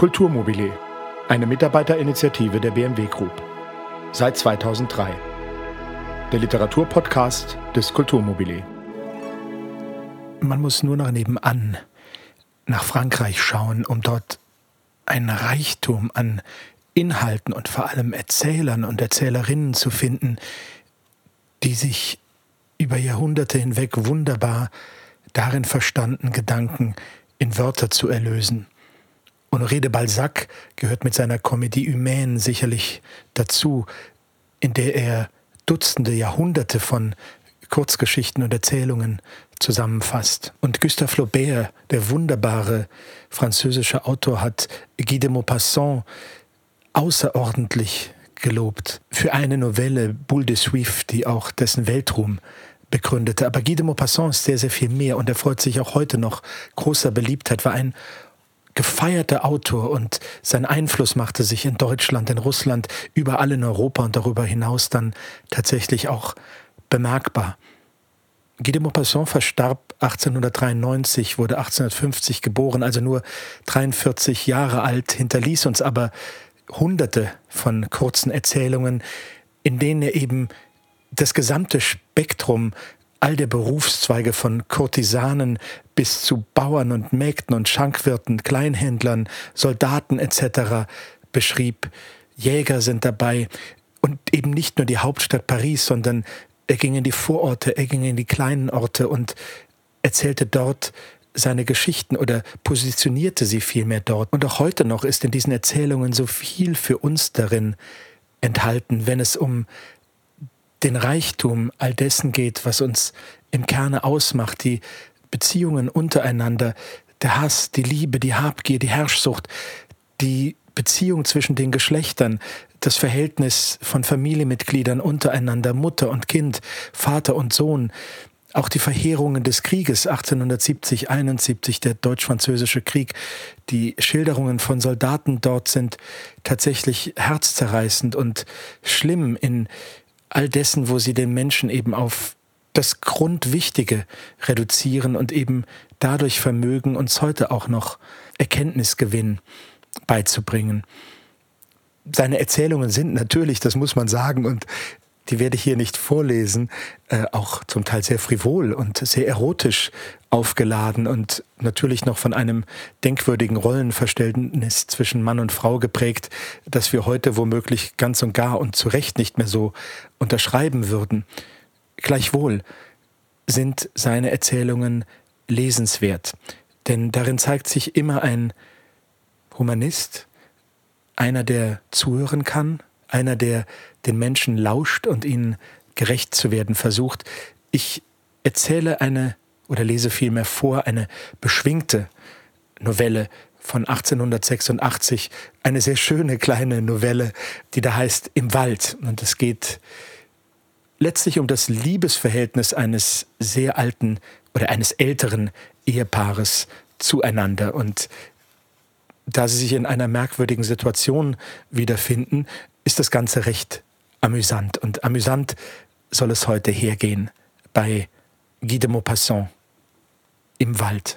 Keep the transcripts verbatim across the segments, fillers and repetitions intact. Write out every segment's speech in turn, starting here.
Kulturmobile, eine Mitarbeiterinitiative der B M W Group. Seit zweitausenddrei. Der Literaturpodcast des Kulturmobile. Man muss nur noch nebenan nach Frankreich schauen, um dort einen Reichtum an Inhalten und vor allem Erzählern und Erzählerinnen zu finden, die sich über Jahrhunderte hinweg wunderbar darin verstanden, Gedanken in Wörter zu erlösen. Honoré de Balzac gehört mit seiner Comédie humaine sicherlich dazu, in der er Dutzende Jahrhunderte von Kurzgeschichten und Erzählungen zusammenfasst. Und Gustave Flaubert, der wunderbare französische Autor, hat Guy de Maupassant außerordentlich gelobt für eine Novelle, Boule de Suif, die auch dessen Weltruhm begründete. Aber Guy de Maupassant ist sehr, sehr viel mehr und er freut sich auch heute noch großer Beliebtheit, war ein gefeierter Autor und sein Einfluss machte sich in Deutschland, in Russland, überall in Europa und darüber hinaus dann tatsächlich auch bemerkbar. Guy de Maupassant verstarb achtzehnhundertdreiundneunzig, wurde achtzehnhundertfünfzig geboren, also nur dreiundvierzig Jahre alt, hinterließ uns aber Hunderte von kurzen Erzählungen, in denen er eben das gesamte Spektrum all der Berufszweige von Kurtisanen bis zu Bauern und Mägden und Schankwirten, Kleinhändlern, Soldaten et cetera beschrieb. Jäger sind dabei und eben nicht nur die Hauptstadt Paris, sondern er ging in die Vororte, er ging in die kleinen Orte und erzählte dort seine Geschichten oder positionierte sie vielmehr dort. Und auch heute noch ist in diesen Erzählungen so viel für uns darin enthalten, wenn es um den Reichtum all dessen geht, was uns im Kerne ausmacht, die Beziehungen untereinander, der Hass, die Liebe, die Habgier, die Herrschsucht, die Beziehung zwischen den Geschlechtern, das Verhältnis von Familienmitgliedern untereinander, Mutter und Kind, Vater und Sohn, auch die Verheerungen des Krieges achtzehnhundertsiebzig, einundsiebzig, der deutsch-französische Krieg, die Schilderungen von Soldaten dort sind tatsächlich herzzerreißend und schlimm in all dessen, wo sie den Menschen eben auf das Grundwichtige reduzieren und eben dadurch vermögen, uns heute auch noch Erkenntnisgewinn beizubringen. Seine Erzählungen sind natürlich, das muss man sagen, und die werde ich hier nicht vorlesen, äh, auch zum Teil sehr frivol und sehr erotisch aufgeladen und natürlich noch von einem denkwürdigen Rollenverständnis zwischen Mann und Frau geprägt, das wir heute womöglich ganz und gar und zu Recht nicht mehr so unterschreiben würden. Gleichwohl sind seine Erzählungen lesenswert, denn darin zeigt sich immer ein Humanist, einer, der zuhören kann, einer, der den Menschen lauscht und ihnen gerecht zu werden versucht. Ich erzähle eine oder lese vielmehr vor eine beschwingte Novelle von achtzehnhundertsechsundachtzig, eine sehr schöne kleine Novelle, die da heißt Im Wald. Und es geht letztlich um das Liebesverhältnis eines sehr alten oder eines älteren Ehepaares zueinander. Und da sie sich in einer merkwürdigen Situation wiederfinden, ist das Ganze recht amüsant. Und amüsant soll es heute hergehen bei Guy de Maupassant, Im Wald.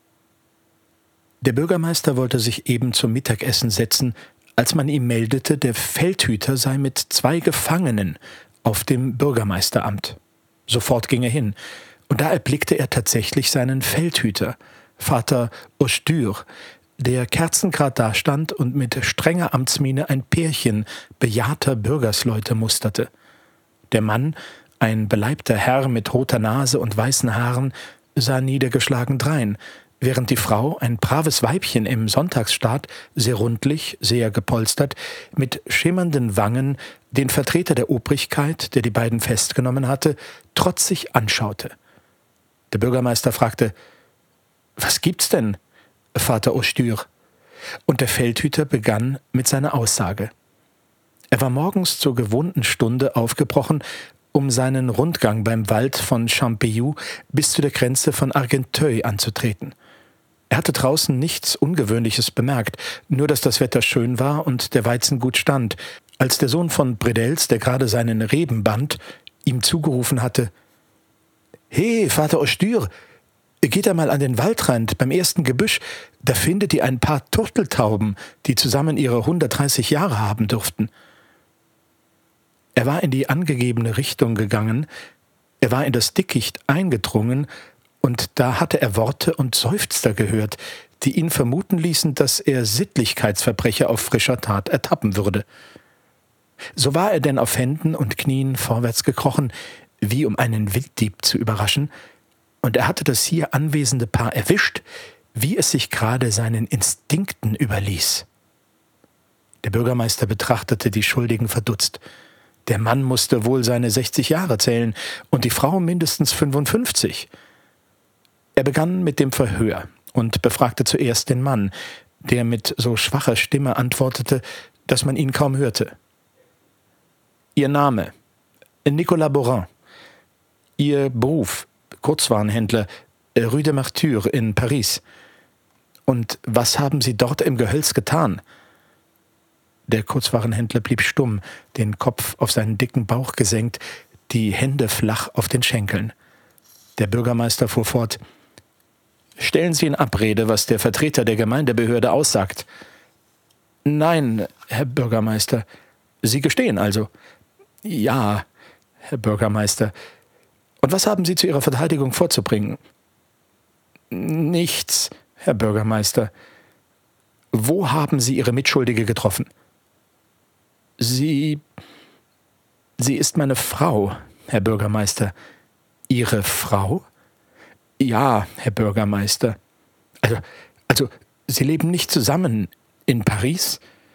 Der Bürgermeister wollte sich eben zum Mittagessen setzen, als man ihm meldete, der Feldhüter sei mit zwei Gefangenen auf dem Bürgermeisteramt. Sofort ging er hin, und da erblickte er tatsächlich seinen Feldhüter, Vater Hochedur, der kerzengrad dastand und mit strenger Amtsmiene ein Pärchen bejahrter Bürgersleute musterte. Der Mann, ein beleibter Herr mit roter Nase und weißen Haaren, sah niedergeschlagen drein, während die Frau, ein braves Weibchen im Sonntagsstaat, sehr rundlich, sehr gepolstert, mit schimmernden Wangen den Vertreter der Obrigkeit, der die beiden festgenommen hatte, trotzig anschaute. Der Bürgermeister fragte: »Was gibt's denn, Vater Hochedur?« Und der Feldhüter begann mit seiner Aussage. Er war morgens zur gewohnten Stunde aufgebrochen, um seinen Rundgang beim Wald von Champeyou bis zu der Grenze von Argenteuil anzutreten. Er hatte draußen nichts Ungewöhnliches bemerkt, nur dass das Wetter schön war und der Weizen gut stand, als der Sohn von Bredels, der gerade seinen Reben band, ihm zugerufen hatte: »He, Vater Hochedur, Geht einmal an den Waldrand beim ersten Gebüsch, da findet ihr ein paar Turteltauben, die zusammen ihre hundertdreißig Jahre haben durften. Er war in die angegebene Richtung gegangen, er war in das Dickicht eingedrungen, und da hatte er Worte und Seufzer gehört, die ihn vermuten ließen, dass er Sittlichkeitsverbrecher auf frischer Tat ertappen würde. So war er denn auf Händen und Knien vorwärts gekrochen, wie um einen Wilddieb zu überraschen, und er hatte das hier anwesende Paar erwischt, wie es sich gerade seinen Instinkten überließ. Der Bürgermeister betrachtete die Schuldigen verdutzt. Der Mann musste wohl seine sechzig Jahre zählen und die Frau mindestens fünfundfünfzig. Er begann mit dem Verhör und befragte zuerst den Mann, der mit so schwacher Stimme antwortete, dass man ihn kaum hörte. Ihr Name? Nicolas Borin. Ihr Beruf? Kurzwarenhändler, Rue de Martyr in Paris. Und was haben Sie dort im Gehölz getan? Der Kurzwarenhändler blieb stumm, den Kopf auf seinen dicken Bauch gesenkt, die Hände flach auf den Schenkeln. Der Bürgermeister fuhr fort: Stellen Sie in Abrede, was der Vertreter der Gemeindebehörde aussagt. Nein, Herr Bürgermeister. Sie gestehen also? Ja, Herr Bürgermeister. Und was haben Sie zu Ihrer Verteidigung vorzubringen? Nichts, Herr Bürgermeister. Wo haben Sie Ihre Mitschuldige getroffen? Sie... Sie ist meine Frau, Herr Bürgermeister. Ihre Frau? Ja, Herr Bürgermeister. Also, also, Sie leben nicht zusammen in Paris?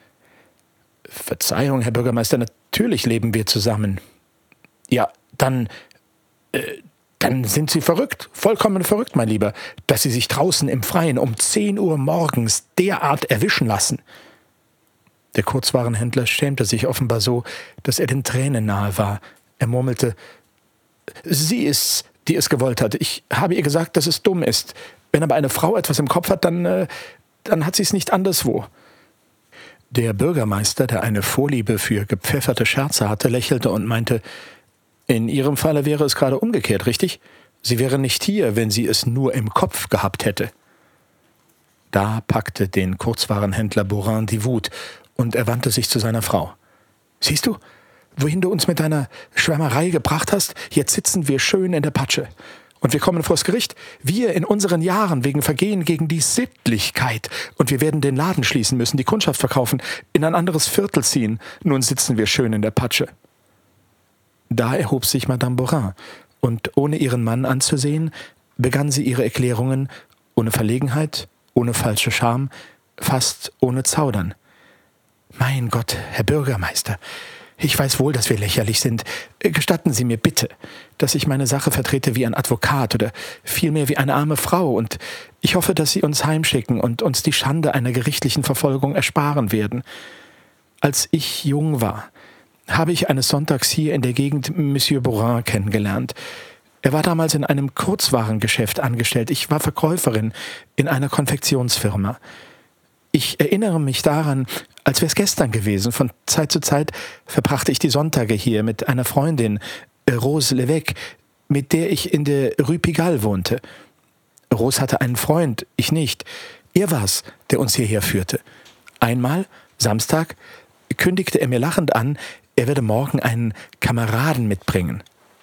Verzeihung, Herr Bürgermeister, natürlich leben wir zusammen. Ja, dann, äh, dann sind Sie verrückt, vollkommen verrückt, mein Lieber, dass Sie sich draußen im Freien um zehn Uhr morgens derart erwischen lassen. Der Kurzwarenhändler schämte sich offenbar so, dass er den Tränen nahe war. Er murmelte: Sie ist's, die es gewollt hat. Ich habe ihr gesagt, dass es dumm ist. Wenn aber eine Frau etwas im Kopf hat, dann, äh, dann hat sie es nicht anderswo. Der Bürgermeister, der eine Vorliebe für gepfefferte Scherze hatte, lächelte und meinte: In Ihrem Falle wäre es gerade umgekehrt, richtig? Sie wäre nicht hier, wenn sie es nur im Kopf gehabt hätte. Da packte den Kurzwarenhändler Borin die Wut, und er wandte sich zu seiner Frau. Siehst du, wohin du uns mit deiner Schwärmerei gebracht hast? Jetzt sitzen wir schön in der Patsche. Und wir kommen vors Gericht, wir in unseren Jahren wegen Vergehen gegen die Sittlichkeit. Und wir werden den Laden schließen müssen, die Kundschaft verkaufen, in ein anderes Viertel ziehen. Nun sitzen wir schön in der Patsche. Da erhob sich Madame Borin, und ohne ihren Mann anzusehen, begann sie ihre Erklärungen ohne Verlegenheit, ohne falsche Scham, fast ohne Zaudern. Mein Gott, Herr Bürgermeister, ich weiß wohl, dass wir lächerlich sind. Gestatten Sie mir bitte, dass ich meine Sache vertrete wie ein Advokat oder vielmehr wie eine arme Frau, und ich hoffe, dass Sie uns heimschicken und uns die Schande einer gerichtlichen Verfolgung ersparen werden. Als ich jung war, habe ich eines Sonntags hier in der Gegend Monsieur Borin kennengelernt. Er war damals in einem Kurzwarengeschäft angestellt. Ich war Verkäuferin in einer Konfektionsfirma. Ich erinnere mich daran, als wäre es gestern gewesen. Von Zeit zu Zeit verbrachte ich die Sonntage hier mit einer Freundin, Rose Levesque, mit der ich in der Rue Pigalle wohnte. Rose hatte einen Freund, ich nicht. Er war's, der uns hierher führte. Einmal, Samstag, kündigte er mir lachend an, er werde morgen einen Kameraden mitbringen.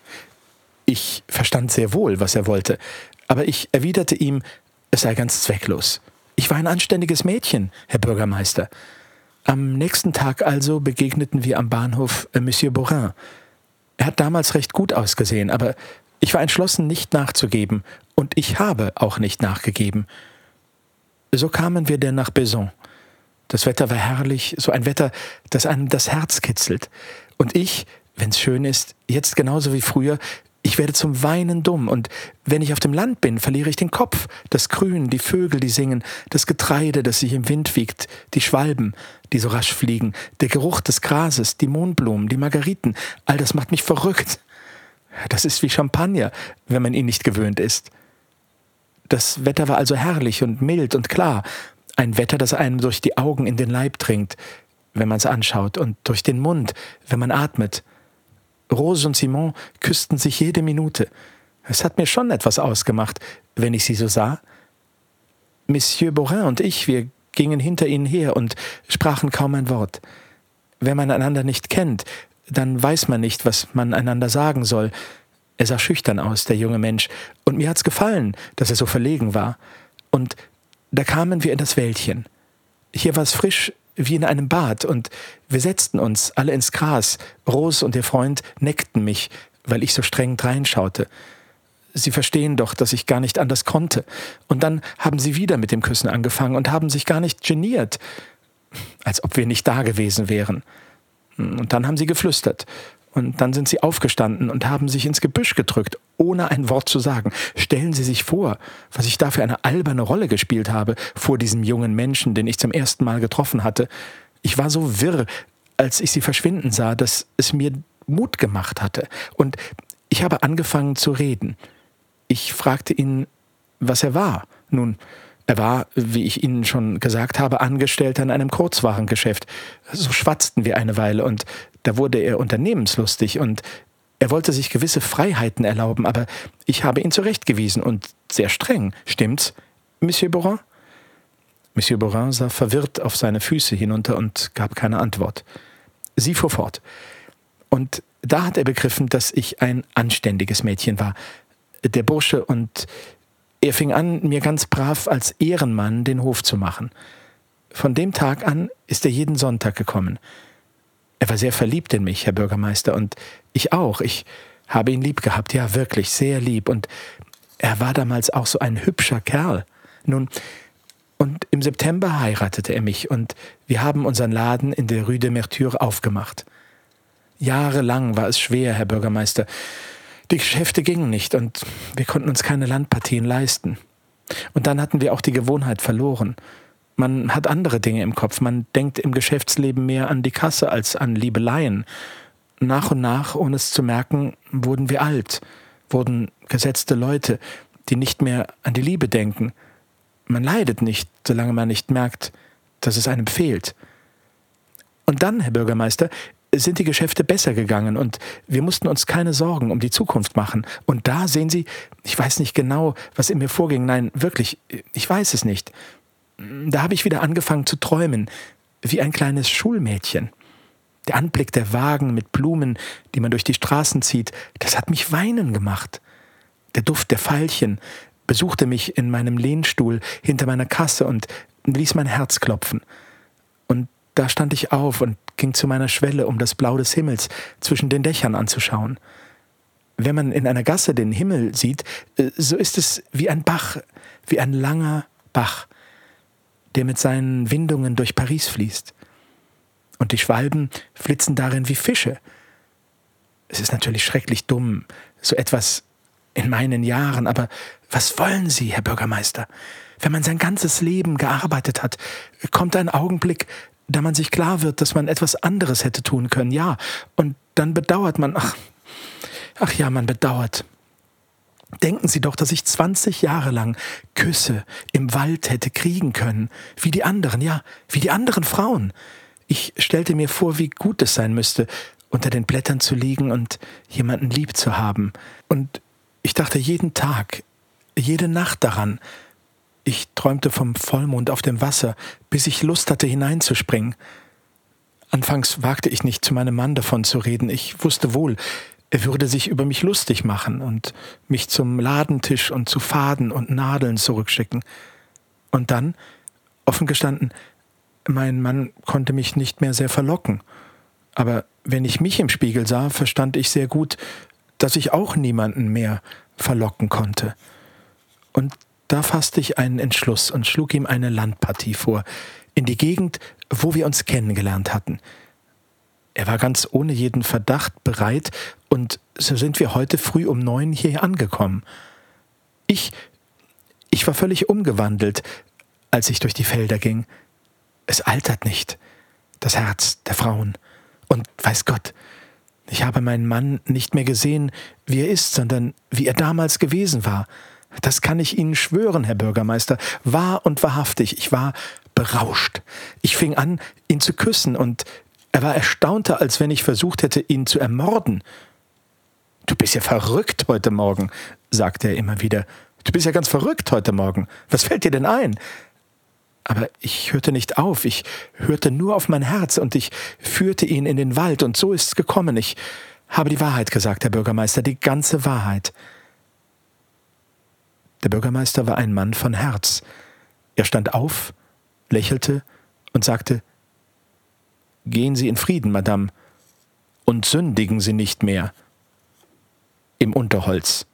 Ich verstand sehr wohl, was er wollte, aber ich erwiderte ihm, es sei ganz zwecklos. Ich war ein anständiges Mädchen, Herr Bürgermeister. Am nächsten Tag also begegneten wir am Bahnhof äh, Monsieur Borin. Er hat damals recht gut ausgesehen, aber ich war entschlossen, nicht nachzugeben, und ich habe auch nicht nachgegeben. So kamen wir denn nach Bezons. Das Wetter war herrlich, so ein Wetter, das einem das Herz kitzelt. Und ich, wenn's schön ist, jetzt genauso wie früher, ich werde zum Weinen dumm, und wenn ich auf dem Land bin, verliere ich den Kopf. Das Grün, die Vögel, die singen, das Getreide, das sich im Wind wiegt, die Schwalben, die so rasch fliegen, der Geruch des Grases, die Mohnblumen, die Margeriten, all das macht mich verrückt. Das ist wie Champagner, wenn man ihn nicht gewöhnt ist. Das Wetter war also herrlich und mild und klar, ein Wetter, das einem durch die Augen in den Leib dringt, wenn man es anschaut, und durch den Mund, wenn man atmet. Rose und Simon küssten sich jede Minute. Es hat mir schon etwas ausgemacht, wenn ich sie so sah. Monsieur Beaurain und ich, wir gingen hinter ihnen her und sprachen kaum ein Wort. Wenn man einander nicht kennt, dann weiß man nicht, was man einander sagen soll. Er sah schüchtern aus, der junge Mensch, und mir hat's gefallen, dass er so verlegen war. Und da kamen wir in das Wäldchen. Hier war es frisch wie in einem Bad, und wir setzten uns alle ins Gras. Rose und ihr Freund neckten mich, weil ich so streng dreinschaute. Sie verstehen doch, dass ich gar nicht anders konnte. Und dann haben sie wieder mit dem Küssen angefangen und haben sich gar nicht geniert, als ob wir nicht da gewesen wären. Und dann haben sie geflüstert. Und dann sind sie aufgestanden und haben sich ins Gebüsch gedrückt, ohne ein Wort zu sagen. Stellen Sie sich vor, was ich da für eine alberne Rolle gespielt habe vor diesem jungen Menschen, den ich zum ersten Mal getroffen hatte. Ich war so wirr, als ich sie verschwinden sah, dass es mir Mut gemacht hatte. Und ich habe angefangen zu reden. Ich fragte ihn, was er war. Nun, er war, wie ich Ihnen schon gesagt habe, Angestellter in einem Kurzwarengeschäft. So schwatzten wir eine Weile, und da wurde er unternehmenslustig, und er wollte sich gewisse Freiheiten erlauben, aber ich habe ihn zurechtgewiesen, und sehr streng. Stimmt's, Monsieur Beaurain? Monsieur Beaurain sah verwirrt auf seine Füße hinunter und gab keine Antwort. Sie fuhr fort. Und da hat er begriffen, dass ich ein anständiges Mädchen war. Der Bursche, und er fing an, mir ganz brav als Ehrenmann den Hof zu machen. Von dem Tag an ist er jeden Sonntag gekommen. Er war sehr verliebt in mich, Herr Bürgermeister, und ich auch. Ich habe ihn lieb gehabt, ja wirklich, sehr lieb. Und er war damals auch so ein hübscher Kerl. Nun, und im September heiratete er mich, und wir haben unseren Laden in der Rue de Mercure aufgemacht. Jahrelang war es schwer, Herr Bürgermeister. Die Geschäfte gingen nicht, und wir konnten uns keine Landpartien leisten. Und dann hatten wir auch die Gewohnheit verloren. Man hat andere Dinge im Kopf. Man denkt im Geschäftsleben mehr an die Kasse als an Liebeleien. Nach und nach, ohne es zu merken, wurden wir alt, wurden gesetzte Leute, die nicht mehr an die Liebe denken. Man leidet nicht, solange man nicht merkt, dass es einem fehlt. Und dann, Herr Bürgermeister, sind die Geschäfte besser gegangen, und wir mussten uns keine Sorgen um die Zukunft machen. Und da, sehen Sie, ich weiß nicht genau, was in mir vorging. Nein, wirklich, ich weiß es nicht. Da habe ich wieder angefangen zu träumen, wie ein kleines Schulmädchen. Der Anblick der Wagen mit Blumen, die man durch die Straßen zieht, das hat mich weinen gemacht. Der Duft der Veilchen besuchte mich in meinem Lehnstuhl hinter meiner Kasse und ließ mein Herz klopfen. Und da stand ich auf und ging zu meiner Schwelle, um das Blau des Himmels zwischen den Dächern anzuschauen. Wenn man in einer Gasse den Himmel sieht, so ist es wie ein Bach, wie ein langer Bach, der mit seinen Windungen durch Paris fließt. Und die Schwalben flitzen darin wie Fische. Es ist natürlich schrecklich dumm, so etwas in meinen Jahren, aber was wollen Sie, Herr Bürgermeister? Wenn man sein ganzes Leben gearbeitet hat, kommt ein Augenblick, da man sich klar wird, dass man etwas anderes hätte tun können, ja, und dann bedauert man, ach, ach ja, man bedauert. Denken Sie doch, dass ich zwanzig Jahre lang Küsse im Wald hätte kriegen können, wie die anderen, ja, wie die anderen Frauen. Ich stellte mir vor, wie gut es sein müsste, unter den Blättern zu liegen und jemanden lieb zu haben. Und ich dachte jeden Tag, jede Nacht daran. Ich träumte vom Vollmond auf dem Wasser, bis ich Lust hatte, hineinzuspringen. Anfangs wagte ich nicht, zu meinem Mann davon zu reden. Ich wusste wohl, er würde sich über mich lustig machen und mich zum Ladentisch und zu Faden und Nadeln zurückschicken. Und dann, offen gestanden, mein Mann konnte mich nicht mehr sehr verlocken. Aber wenn ich mich im Spiegel sah, verstand ich sehr gut, dass ich auch niemanden mehr verlocken konnte. Und da fasste ich einen Entschluss und schlug ihm eine Landpartie vor, in die Gegend, wo wir uns kennengelernt hatten. Er war ganz ohne jeden Verdacht bereit, und so sind wir heute früh um neun hier angekommen. Ich, ich war völlig umgewandelt, als ich durch die Felder ging. Es altert nicht, das Herz der Frauen. Und weiß Gott, ich habe meinen Mann nicht mehr gesehen, wie er ist, sondern wie er damals gewesen war. Das kann ich Ihnen schwören, Herr Bürgermeister, wahr und wahrhaftig. Ich war berauscht. Ich fing an, ihn zu küssen, und er war erstaunter, als wenn ich versucht hätte, ihn zu ermorden. »Du bist ja verrückt heute Morgen«, sagte er immer wieder. »Du bist ja ganz verrückt heute Morgen. Was fällt dir denn ein?« Aber ich hörte nicht auf, ich hörte nur auf mein Herz und ich führte ihn in den Wald und so ist's gekommen. Ich habe die Wahrheit gesagt, Herr Bürgermeister, die ganze Wahrheit. Der Bürgermeister war ein Mann von Herz. Er stand auf, lächelte und sagte: »Gehen Sie in Frieden, Madame, und sündigen Sie nicht mehr.« Im Unterholz.